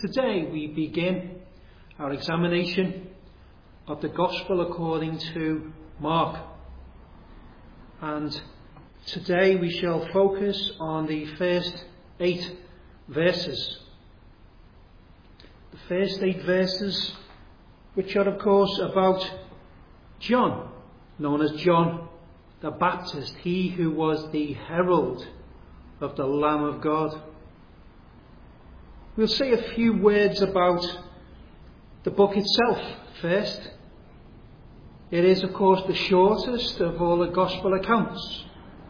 Today we begin our examination of the Gospel according to Mark. And today we shall focus on the first 8 verses. The first 8 verses, which are of course about John, known as John the Baptist, he who was the herald of the Lamb of God. We'll say a few words about the book itself first. It is, of course, the shortest of all the Gospel accounts.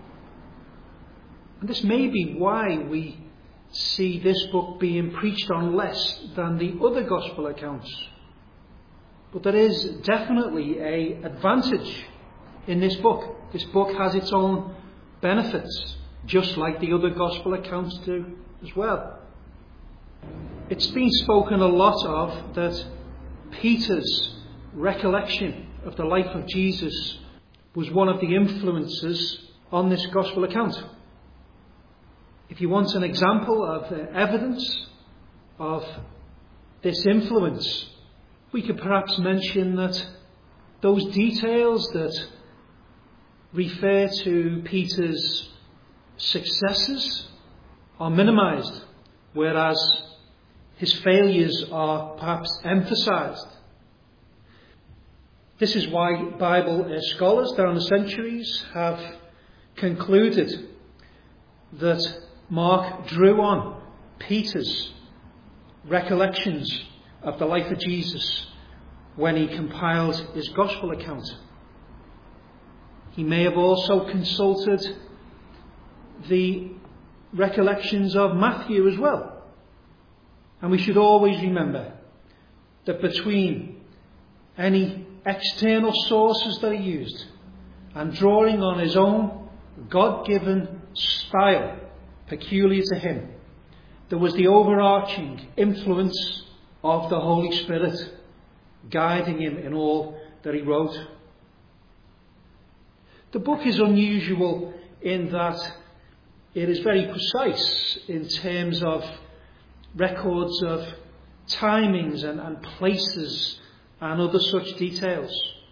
And this may be why we see this book being preached on less than the other Gospel accounts. But there is definitely an advantage in this book. This book has its own benefits, just like the other Gospel accounts do as well. It's been spoken a lot of that Peter's recollection of the life of Jesus was one of the influences on this Gospel account. If you want an example of evidence of this influence, we could perhaps mention that those details that refer to Peter's successes are minimized, whereas his failures are perhaps emphasized. This is why Bible scholars down the centuries have concluded that Mark drew on Peter's recollections of the life of Jesus when he compiled his Gospel account. He may have also consulted the recollections of Matthew as well. And we should always remember that between any external sources that are used and drawing on his own God-given style peculiar to him, there was the overarching influence of the Holy Spirit guiding him in all that he wrote. The book is unusual in that it is very precise in terms of records of timings and places and other such details.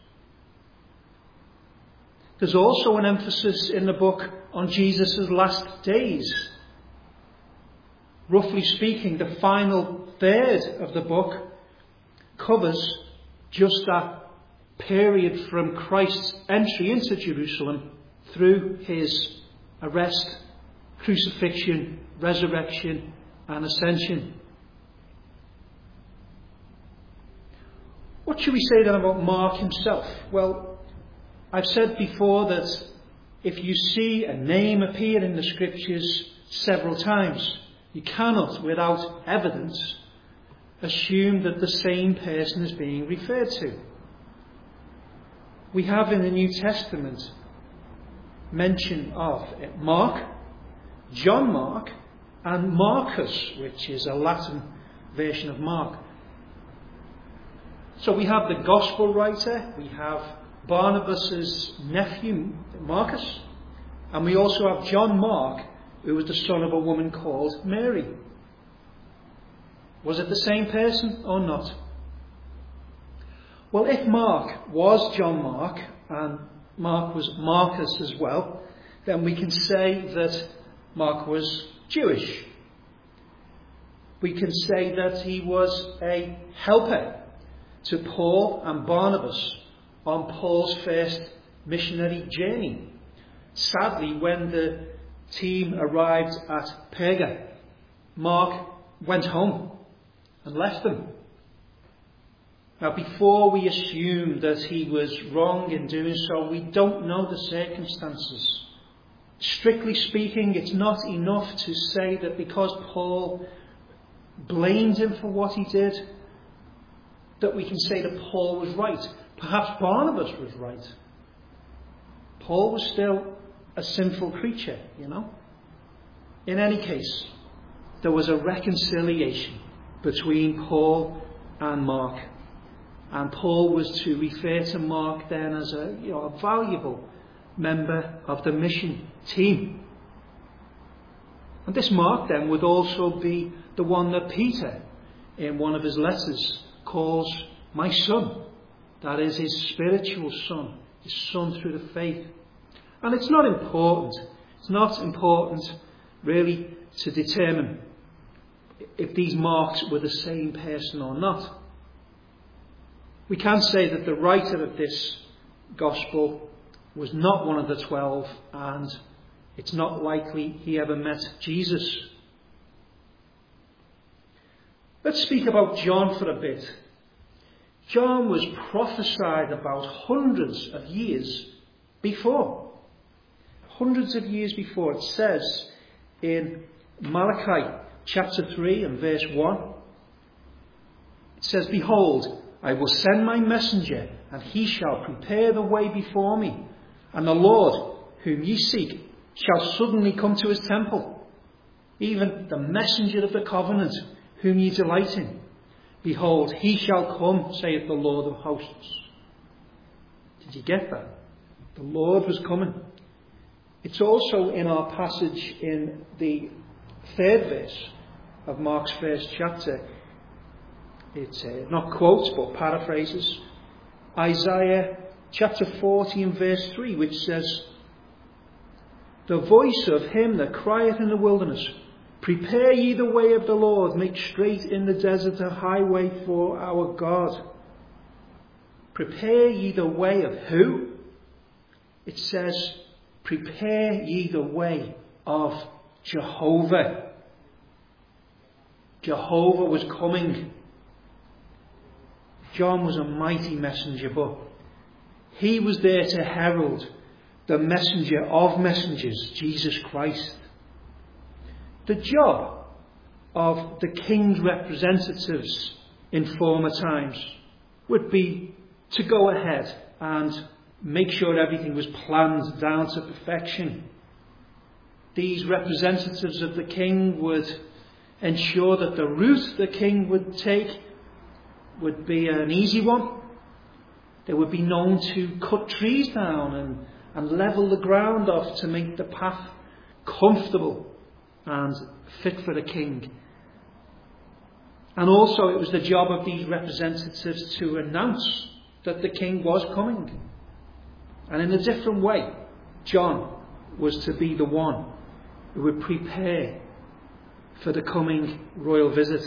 There's also an emphasis in the book on Jesus' last days. Roughly speaking, the final third of the book covers just that period from Christ's entry into Jerusalem through his arrest, crucifixion, resurrection, and ascension. What should we say then about Mark himself? Well, I've said before that if you see a name appear in the Scriptures several times, you cannot, without evidence, assume that the same person is being referred to. We have in the New Testament mention of Mark, John Mark, and Marcus, which is a Latin version of Mark. So we have the Gospel writer, we have Barnabas' nephew, Marcus, and we also have John Mark, who was the son of a woman called Mary. Was it the same person or not? Well, if Mark was John Mark, and Mark was Marcus as well, then we can say that Mark was Jewish. We can say that he was a helper to Paul and Barnabas on Paul's first missionary journey. Sadly, when the team arrived at Perga, Mark went home and left them. Now, before we assume that he was wrong in doing so, we don't know the circumstances. Strictly speaking, it's not enough to say that because Paul blamed him for what he did, that we can say that Paul was right. Perhaps Barnabas was right. Paul was still a sinful creature, In any case, there was a reconciliation between Paul and Mark. And Paul was to refer to Mark then as a valuable member of the mission team. And this Mark then would also be the one that Peter in one of his letters calls my son. That is his spiritual son, his son through the faith. And it's not important. It's not important really to determine if these Marks were the same person or not. We can say that the writer of this gospel was not one of the 12, and it's not likely he ever met Jesus. Let's speak about John for a bit. John was prophesied about hundreds of years before. Hundreds of years before. It says in Malachi chapter 3 and verse 1, it says, "Behold, I will send my messenger, and he shall prepare the way before me. And the Lord, whom ye seek, shall suddenly come to his temple. Even the messenger of the covenant, whom ye delight in. Behold, he shall come, saith the Lord of hosts." Did you get that? The Lord was coming. It's also in our passage in the 3rd verse of Mark's 1st chapter. It's not quotes but paraphrases. Isaiah chapter 40 and verse 3, which says, "The voice of him that crieth in the wilderness, prepare ye the way of the Lord, make straight in the desert a highway for our God." Prepare ye the way of who? It says, prepare ye the way of Jehovah. Jehovah was coming. John was a mighty messenger, but he was there to herald the messenger of messengers, Jesus Christ. The job of the king's representatives in former times would be to go ahead and make sure everything was planned down to perfection. These representatives of the king would ensure that the route the king would take would be an easy one. They would be known to cut trees down and level the ground off to make the path comfortable and fit for the king. And also it was the job of these representatives to announce that the king was coming. And in a different way, John was to be the one who would prepare for the coming royal visit.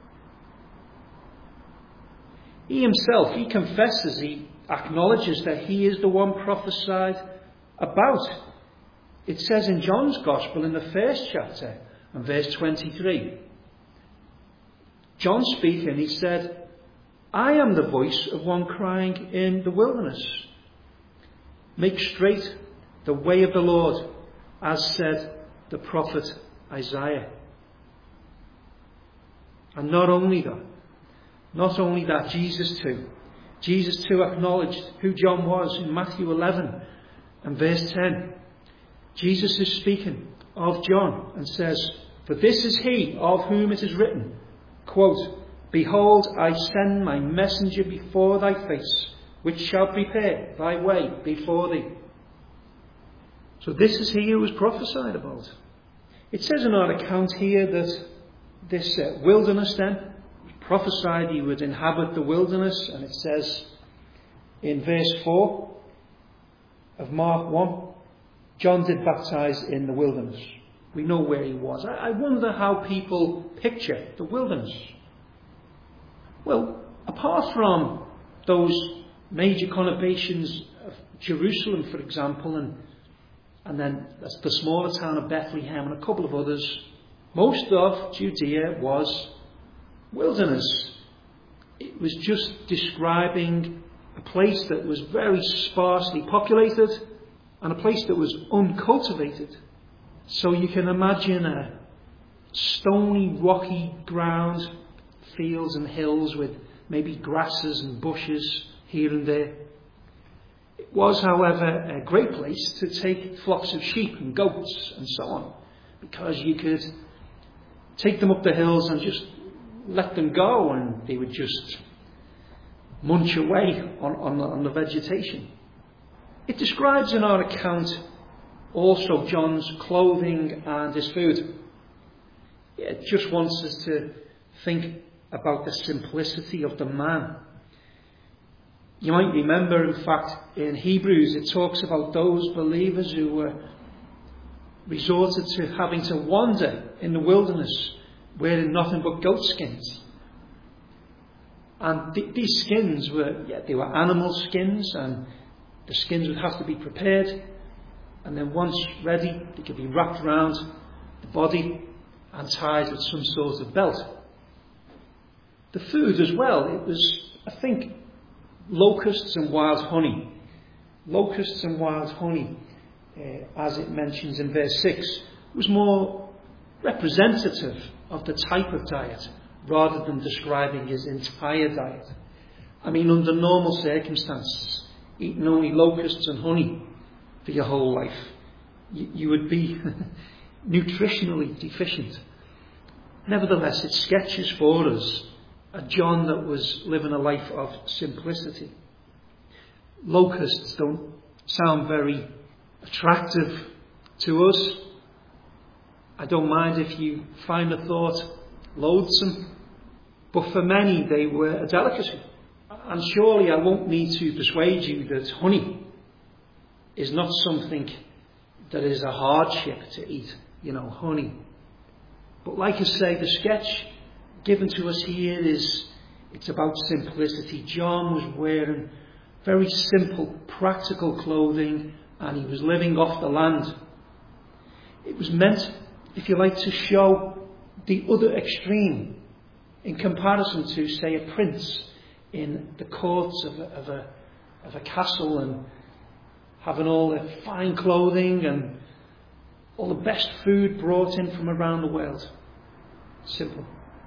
He himself, he confesses, he acknowledges that he is the one prophesied about. It says in John's Gospel in the 1st chapter and verse 23, John speaking, he said, "I am the voice of one crying in the wilderness, make straight the way of the Lord, as said the prophet Isaiah." And not only that, Jesus too acknowledged who John was in Matthew 11 and verse 10. Jesus is speaking of John and says, "For this is he of whom it is written, quote, Behold, I send my messenger before thy face, which shall prepare thy way before thee." So this is he who was prophesied about. It says in our account here that this wilderness then, prophesied he would inhabit the wilderness, and it says in verse 4 of Mark 1, John did baptize in the wilderness. We know where he was. I wonder how people picture the wilderness. Well, apart from those major conurbations of Jerusalem, for example, and then the smaller town of Bethlehem and a couple of others, most of Judea was wilderness. It was just describing a place that was very sparsely populated and a place that was uncultivated. So you can imagine a stony, rocky ground, fields and hills with maybe grasses and bushes here and there. It was, however, a great place to take flocks of sheep and goats and so on, because you could take them up the hills and just let them go and they would just munch away on the vegetation. It describes in our account also John's clothing and his food. It just wants us to think about the simplicity of the man. You might remember, in fact, in Hebrews it talks about those believers who were resorted to having to wander in the wilderness wearing nothing but goat skins. And these skins they were animal skins, and the skins would have to be prepared, and then once ready they could be wrapped around the body and tied with some sort of belt. The food as well, it was, I think, locusts and wild honey. Locusts and wild honey, as it mentions in verse 6, was more representative of the type of diet rather than describing his entire diet. I mean, under normal circumstances, eating only locusts and honey for your whole life, you would be nutritionally deficient. Nevertheless, it sketches for us a John that was living a life of simplicity. Locusts don't sound very attractive to us. I don't mind if you find the thought loathsome, but for many they were a delicacy. And surely I won't need to persuade you that honey is not something that is a hardship to eat, honey. But like I say, the sketch given to us here it's about simplicity. John was wearing very simple, practical clothing, and he was living off the land. It was meant, if you like, to show the other extreme in comparison to, say, a prince in the courts of a castle and having all the fine clothing and all the best food brought in from around the world. Simple.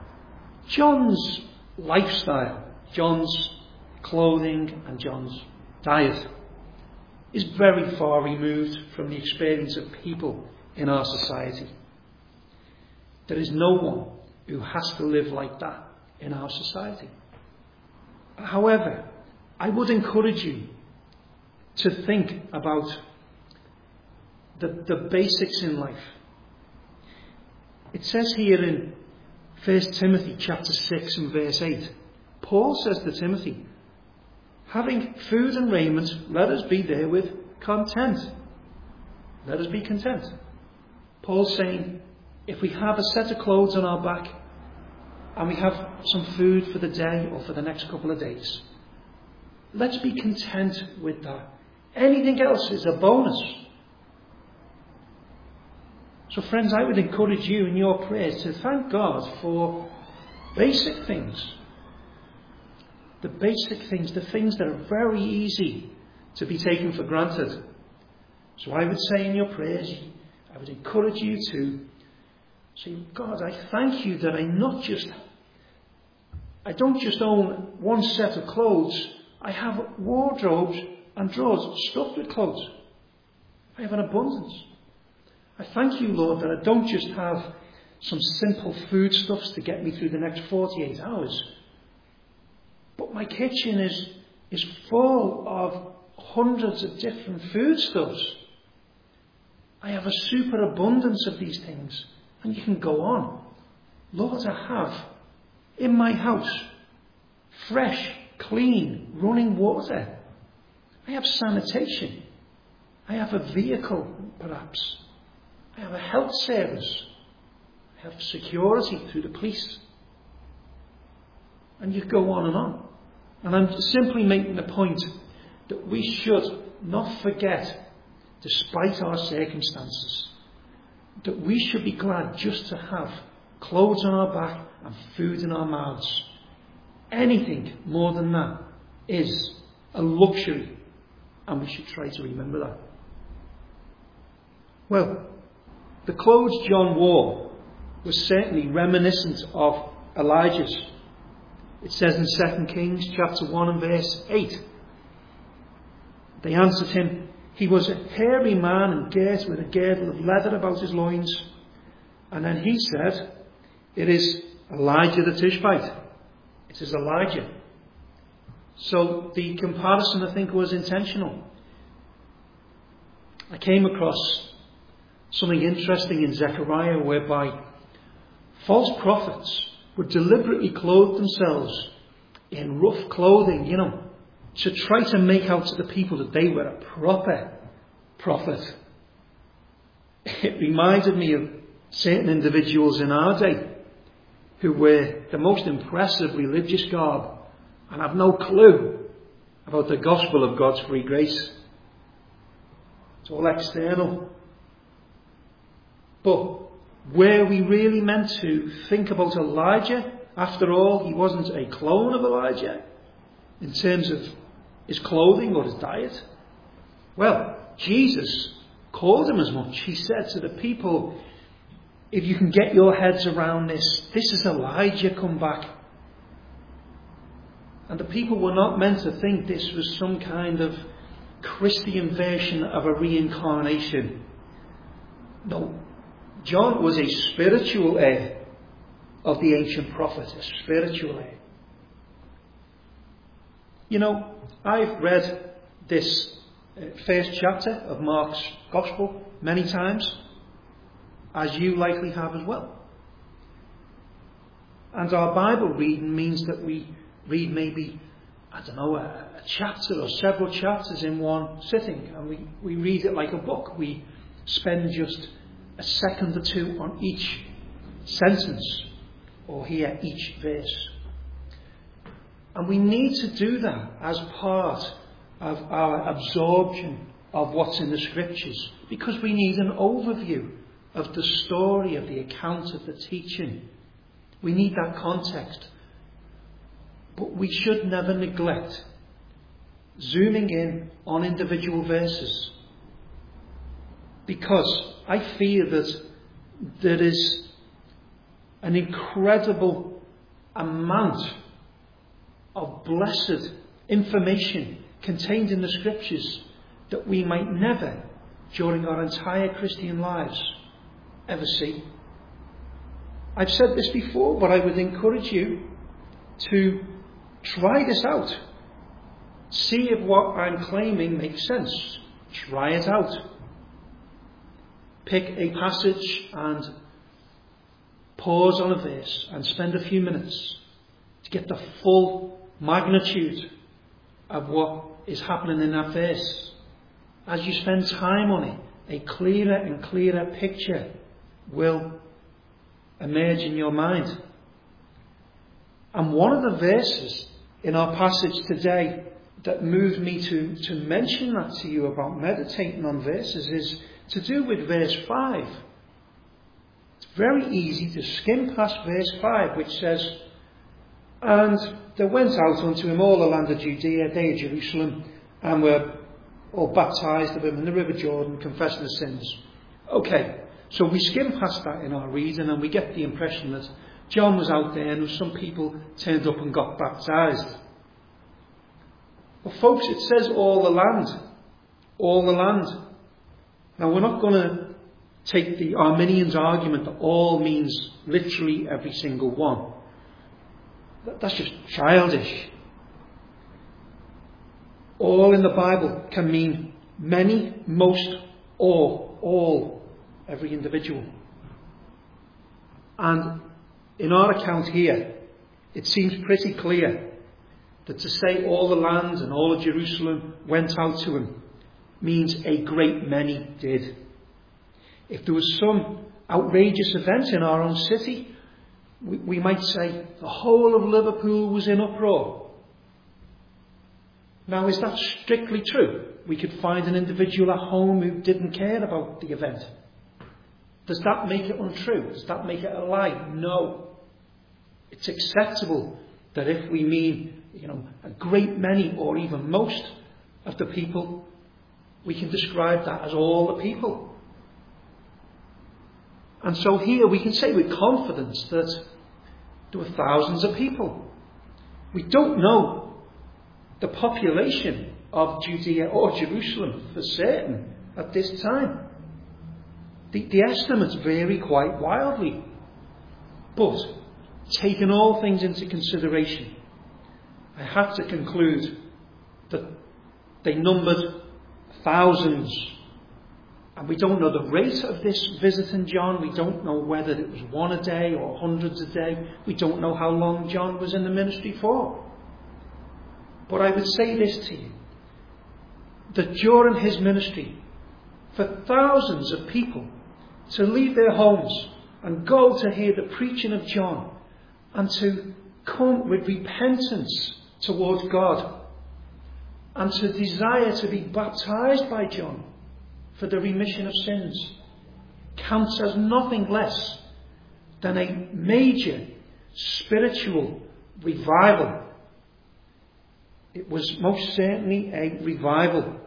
John's lifestyle, John's clothing and John's diet is very far removed from the experience of people in our society. There is no one who has to live like that in our society. However, I would encourage you to think about the basics in life. It says here in 1 Timothy chapter 6 and verse 8, Paul says to Timothy, having food and raiment, let us be therewith content. Let us be content. Paul's saying, if we have a set of clothes on our back and we have some food for the day or for the next couple of days, let's be content with that. Anything else is a bonus. So friends, I would encourage you in your prayers to thank God for basic things. The basic things, the things that are very easy to be taken for granted. So I would say in your prayers, I would encourage you to say, God, I thank you that I don't just own one set of clothes. I have wardrobes and drawers stuffed with clothes. I have an abundance. I thank you, Lord, that I don't just have some simple foodstuffs to get me through the next 48 hours. But my kitchen is full of hundreds of different foodstuffs. I have a superabundance of these things. And you can go on. Lord, I have in my house fresh, clean, running water. I have sanitation. I have a vehicle, perhaps. I have a health service. I have security through the police. And you go on and on. And I'm simply making the point that we should not forget, despite our circumstances, that we should be glad just to have clothes on our back and food in our mouths. Anything more than that is a luxury, and we should try to remember that. Well, the clothes John wore was certainly reminiscent of Elijah's. It says in 2 Kings chapter 1 and verse 8, they answered him, he was a hairy man and girt with a girdle of leather about his loins. And then he said, it is Elijah the Tishbite. It is Elijah. So the comparison, I think, was intentional. I came across something interesting in Zechariah whereby false prophets would deliberately clothe themselves in rough clothing, to try to make out to the people that they were a proper prophet. It reminded me of certain individuals in our day who wear the most impressive religious garb and have no clue about the gospel of God's free grace. It's all external. But were we really meant to think about Elijah? After all, he wasn't a clone of Elijah in terms of his clothing or his diet. Well, Jesus called him as much. He said to the people, if you can get your heads around this is Elijah come back. And the people were not meant to think this was some kind of Christian version of a reincarnation. No, John was a spiritual heir of the ancient prophet, a spiritual heir. I've read this first chapter of Mark's Gospel many times, as you likely have as well. And our Bible reading means that we read maybe, a chapter or several chapters in one sitting, and we read it like a book. We spend just a second or two on each sentence, or hear each verse. And we need to do that as part of our absorption of what's in the Scriptures, because we need an overview of the story, of the account of the teaching. We need that context. But we should never neglect zooming in on individual verses, because I fear that there is an incredible amount of blessed information contained in the Scriptures that we might never, during our entire Christian lives, ever see. I've said this before, but I would encourage you to try this out. See if what I'm claiming makes sense. Try it out. Pick a passage and pause on a verse and spend a few minutes to get the full magnitude of what is happening in that verse. As you spend time on it, a clearer and clearer picture will emerge in your mind. And one of the verses in our passage today that moved me to mention that to you about meditating on verses is to do with verse 5. It's very easy to skim past verse 5, which says, and there went out unto him all the land of Judea, they of Jerusalem, and were all baptized of him in the river Jordan, confessing their sins. Okay, so we skim past that in our reading, and we get the impression that John was out there and some people turned up and got baptized. But folks, it says all the land. All the land. Now, we're not going to take the Arminians' argument that all means literally every single one. That's just childish. All in the Bible can mean many, most, all, every individual. And in our account here, it seems pretty clear that to say all the land and all of Jerusalem went out to him means a great many did. If there was some outrageous event in our own city, we might say the whole of Liverpool was in uproar. Now, is that strictly true? We could find an individual at home who didn't care about the event. Does that make it untrue? Does that make it a lie? No. It's acceptable that if we mean, a great many or even most of the people, we can describe that as all the people. And so here we can say with confidence that there were thousands of people. We don't know the population of Judea or Jerusalem for certain at this time. The estimates vary quite wildly. But, taking all things into consideration, I have to conclude that they numbered thousands And we don't know the rate of this visiting John. We don't know whether it was one a day or hundreds a day. We don't know how long John was in the ministry for. But I would say this to you, that during his ministry, for thousands of people to leave their homes and go to hear the preaching of John and to come with repentance towards God and to desire to be baptized by John for the remission of sins, counts as nothing less than a major spiritual revival. It was most certainly a revival.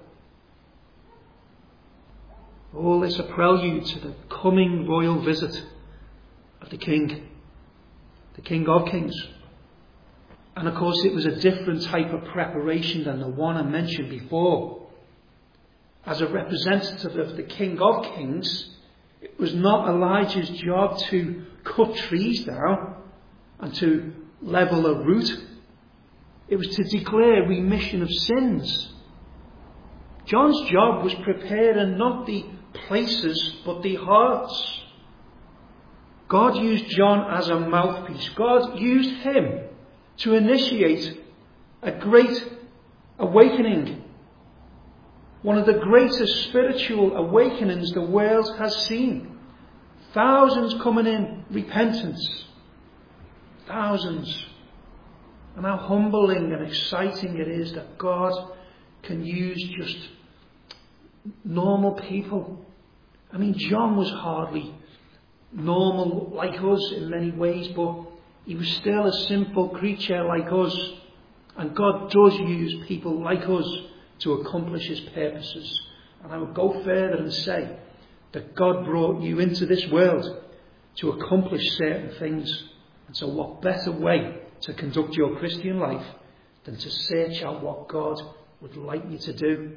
All this a prelude to the coming royal visit of the King of Kings. And of course it was a different type of preparation than the one I mentioned before. As a representative of the King of Kings, it was not Elijah's job to cut trees down and to level a route. It was to declare remission of sins. John's job was preparing not the places but the hearts. God used John as a mouthpiece. God used him to initiate a great awakening. One of the greatest spiritual awakenings the world has seen. Thousands coming in repentance. Thousands. And how humbling and exciting it is that God can use just normal people. I mean, John was hardly normal like us in many ways, but he was still a simple creature like us. And God does use people like us to accomplish his purposes. And I would go further and say that God brought you into this world to accomplish certain things. And so what better way to conduct your Christian life than to search out what God would like you to do?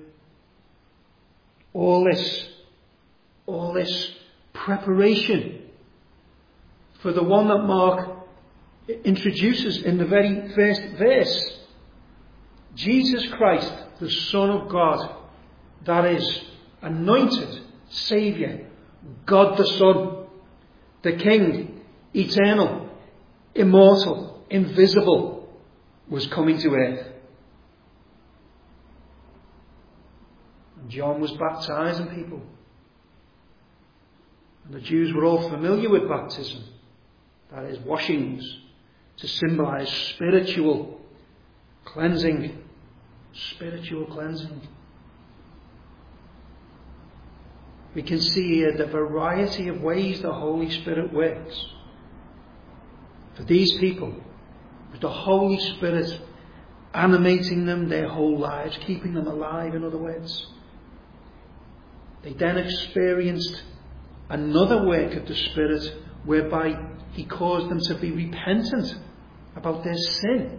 All this preparation for the one that Mark introduces in the very first verse. Jesus Christ, the Son of God, that is, anointed Saviour, God the Son, the King, eternal, immortal, invisible, was coming to earth. And John was baptizing people. And the Jews were all familiar with baptism, that is, washings, to symbolise spiritual cleansing. Spiritual cleansing. We can see here the variety of ways the Holy Spirit works. For these people, with the Holy Spirit animating them their whole lives, keeping them alive, in other words. They then experienced another work of the Spirit whereby he caused them to be repentant about their sin.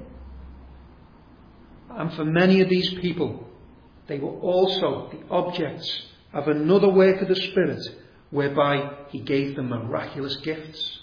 And for many of these people, they were also the objects of another work of the Spirit whereby he gave them miraculous gifts.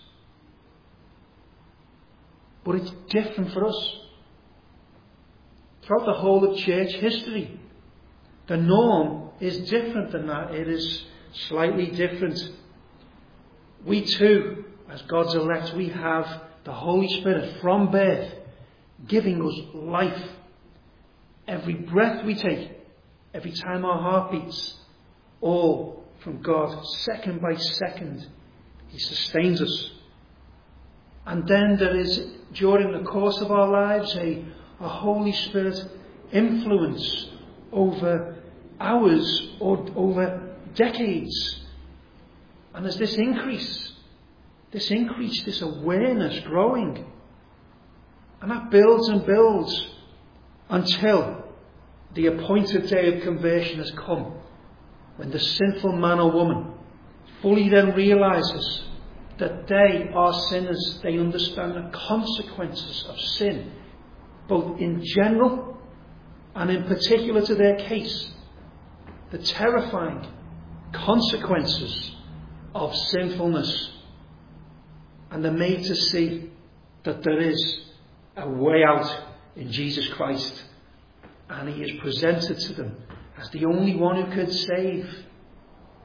But it's different for us. Throughout the whole of church history, the norm is different than that. It is slightly different. We too, as God's elect, we have the Holy Spirit from birth giving us life. Every breath we take, every time our heart beats, all from God, second by second. He sustains us. And then there is, during the course of our lives, a Holy Spirit influence over hours or over decades. And there's this increase, this awareness growing. And that builds and builds until the appointed day of conversion has come, when the sinful man or woman fully then realises that they are sinners. They understand the consequences of sin, both in general and in particular to their case, the terrifying consequences of sinfulness. And they're made to see that there is a way out in Jesus Christ, and he is presented to them as the only one who could save.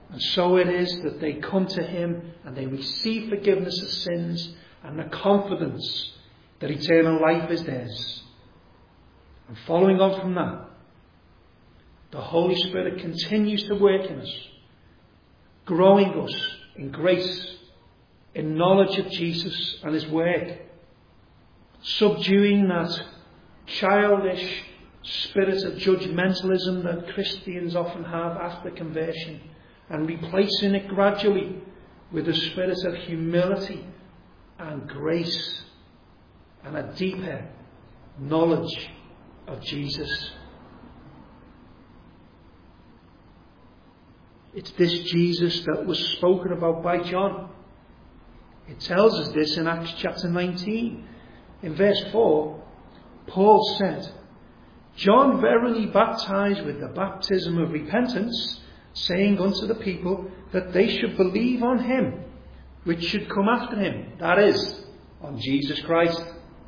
And so it is that they come to him and they receive forgiveness of sins and the confidence that eternal life is theirs. And following on from that, the Holy Spirit continues to work in us, growing us in grace, in knowledge of Jesus and his work, subduing that childish spirit of judgmentalism that Christians often have after conversion, and replacing it gradually with a spirit of humility and grace and a deeper knowledge of Jesus. It's this Jesus that was spoken about by John. It tells us this in Acts chapter 19. In verse 4, Paul said, John verily baptized with the baptism of repentance, saying unto the people that they should believe on him which should come after him, that is, on Jesus Christ.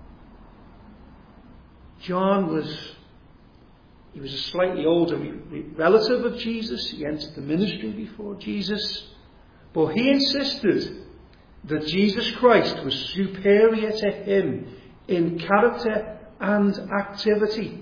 John was a slightly older relative of Jesus. He entered the ministry before Jesus, but he insisted that Jesus Christ was superior to him in character and activity.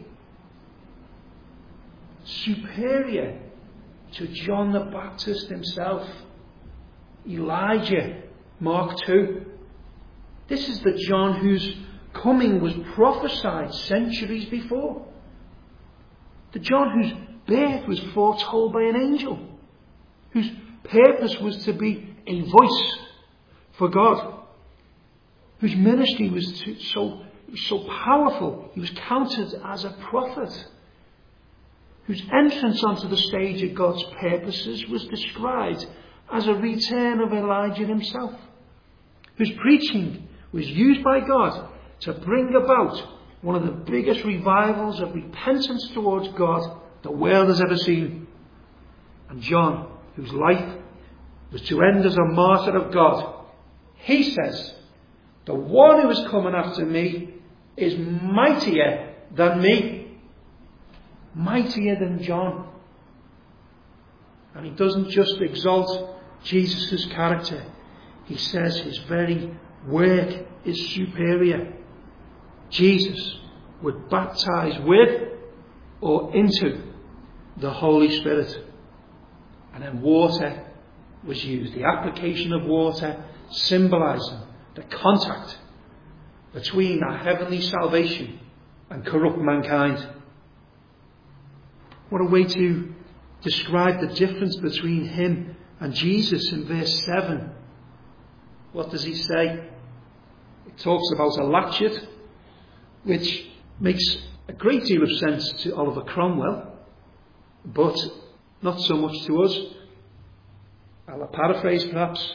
Superior to John the Baptist himself, Elijah, Mark 2. This is the John whose coming was prophesied centuries before. The John whose birth was foretold by an angel, whose purpose was to be a voice for God, whose ministry was so powerful he was counted as a prophet, whose entrance onto the stage of God's purposes was described as a return of Elijah himself, whose preaching was used by God to bring about one of the biggest revivals of repentance towards God the world has ever seen. And John, whose life was to end as a martyr of God, he says, the one who is coming after me is mightier than me. Mightier than John. And he doesn't just exalt Jesus' character. He says his very work is superior. Jesus would baptize with or into the Holy Spirit. And then water was used. The application of water symbolizing the contact between our heavenly salvation and corrupt mankind. What a way to describe the difference between him and Jesus in verse 7. What does he say? It talks about a latchet, which makes a great deal of sense to Oliver Cromwell, but not so much to us. I'll paraphrase perhaps.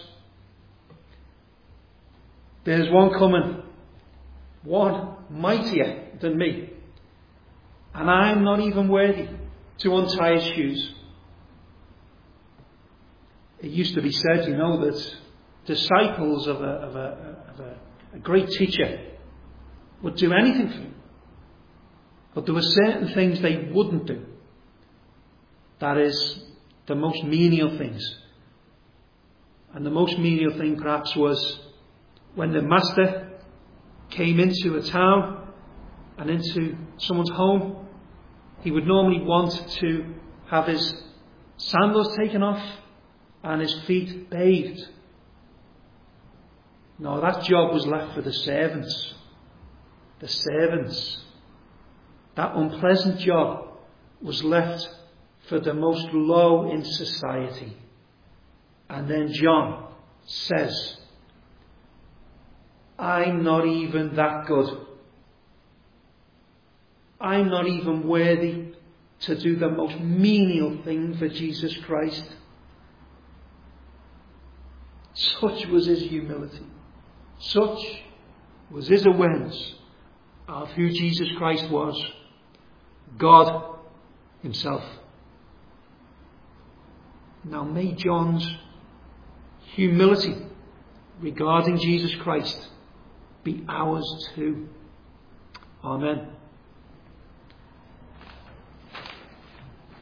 There's one coming, one mightier than me, and I'm not even worthy to untie his shoes. It used to be said, that disciples of a great teacher would do anything for him, but there were certain things they wouldn't do. That is, the most menial things. And the most menial thing perhaps was when the master came into a town and into someone's home, he would normally want to have his sandals taken off and his feet bathed. No, that job was left for the servants. The servants. That unpleasant job was left for the most low in society. And then John says, I'm not even that good. I'm not even worthy to do the most menial thing for Jesus Christ. Such was his humility. Such was his awareness of who Jesus Christ was. God himself. Now may John's humility regarding Jesus Christ be ours too. Amen.